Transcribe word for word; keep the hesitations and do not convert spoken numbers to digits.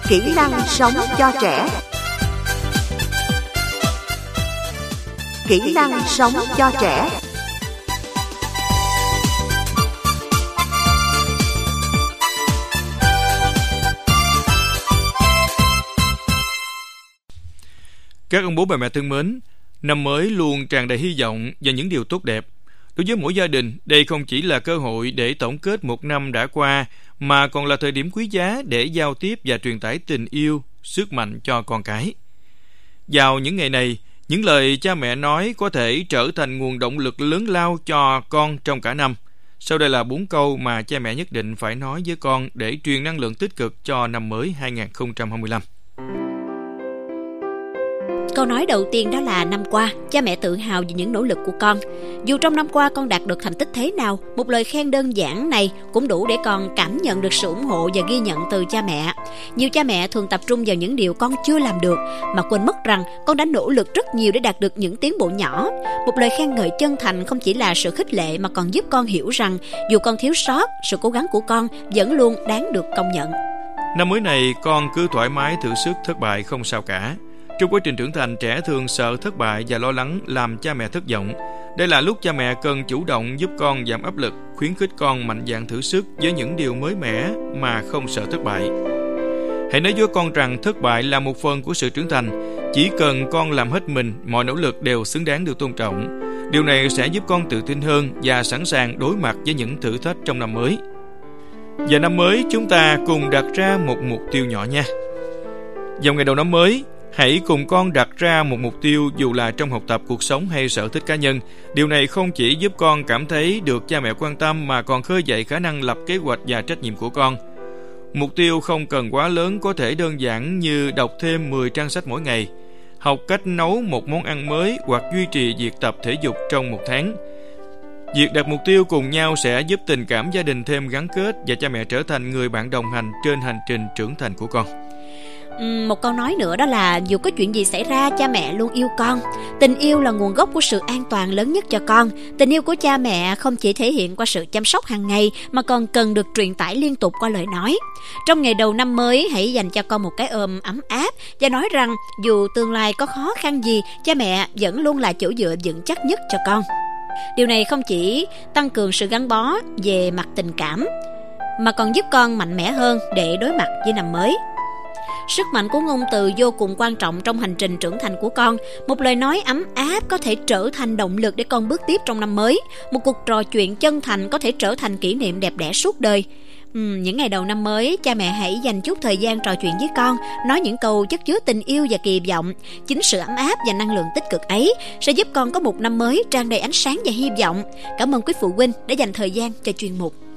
Kỹ năng sống cho trẻ. Kỹ năng sống cho trẻ. Các ông bố bà mẹ thân mến, năm mới luôn tràn đầy hy vọng và những điều tốt đẹp. Đối với mỗi gia đình, đây không chỉ là cơ hội để tổng kết một năm đã qua, mà còn là thời điểm quý giá để giao tiếp và truyền tải tình yêu, sức mạnh cho con cái. Vào những ngày này, những lời cha mẹ nói có thể trở thành nguồn động lực lớn lao cho con trong cả năm. Sau đây là bốn câu mà cha mẹ nhất định phải nói với con để truyền năng lượng tích cực cho năm mới hai không hai lăm. Câu nói đầu tiên đó là năm qua, cha mẹ tự hào về những nỗ lực của con. Dù trong năm qua con đạt được thành tích thế nào, một lời khen đơn giản này cũng đủ để con cảm nhận được sự ủng hộ và ghi nhận từ cha mẹ. Nhiều cha mẹ thường tập trung vào những điều con chưa làm được, mà quên mất rằng con đã nỗ lực rất nhiều để đạt được những tiến bộ nhỏ. Một lời khen ngợi chân thành không chỉ là sự khích lệ mà còn giúp con hiểu rằng dù con thiếu sót, sự cố gắng của con vẫn luôn đáng được công nhận. Năm mới này, con cứ thoải mái thử sức, thất bại không sao cả. Trong quá trình trưởng thành, trẻ thường sợ thất bại và lo lắng làm cha mẹ thất vọng. Đây là lúc cha mẹ cần chủ động giúp con giảm áp lực, khuyến khích con mạnh dạn thử sức với những điều mới mẻ mà không sợ thất bại. Hãy nói với con rằng thất bại là một phần của sự trưởng thành. Chỉ cần con làm hết mình, mọi nỗ lực đều xứng đáng được tôn trọng. Điều này sẽ giúp con tự tin hơn và sẵn sàng đối mặt với những thử thách trong năm mới. Và năm mới, chúng ta cùng đặt ra một mục tiêu nhỏ nha. Vào ngày đầu năm mới, hãy cùng con đặt ra một mục tiêu, dù là trong học tập, cuộc sống hay sở thích cá nhân. Điều này không chỉ giúp con cảm thấy được cha mẹ quan tâm mà còn khơi dậy khả năng lập kế hoạch và trách nhiệm của con. Mục tiêu không cần quá lớn, có thể đơn giản như đọc thêm mười trang sách mỗi ngày, học cách nấu một món ăn mới hoặc duy trì việc tập thể dục trong một tháng. Việc đặt mục tiêu cùng nhau sẽ giúp tình cảm gia đình thêm gắn kết và cha mẹ trở thành người bạn đồng hành trên hành trình trưởng thành của con. Một câu nói nữa đó là dù có chuyện gì xảy ra, cha mẹ luôn yêu con. Tình yêu là nguồn gốc của sự an toàn lớn nhất cho con. Tình yêu của cha mẹ không chỉ thể hiện qua sự chăm sóc hàng ngày mà còn cần được truyền tải liên tục qua lời nói. Trong ngày đầu năm mới, hãy dành cho con một cái ôm ấm áp và nói rằng dù tương lai có khó khăn gì, cha mẹ vẫn luôn là chỗ dựa vững chắc nhất cho con. Điều này không chỉ tăng cường sự gắn bó về mặt tình cảm mà còn giúp con mạnh mẽ hơn để đối mặt với năm mới. Sức mạnh của ngôn từ vô cùng quan trọng trong hành trình trưởng thành của con. Một lời nói ấm áp có thể trở thành động lực để con bước tiếp trong năm mới. Một cuộc trò chuyện chân thành có thể trở thành kỷ niệm đẹp đẽ suốt đời. Uhm, những ngày đầu năm mới, cha mẹ hãy dành chút thời gian trò chuyện với con, nói những câu chất chứa tình yêu và kỳ vọng. Chính sự ấm áp và năng lượng tích cực ấy sẽ giúp con có một năm mới tràn đầy ánh sáng và hy vọng. Cảm ơn quý phụ huynh đã dành thời gian cho chuyên mục.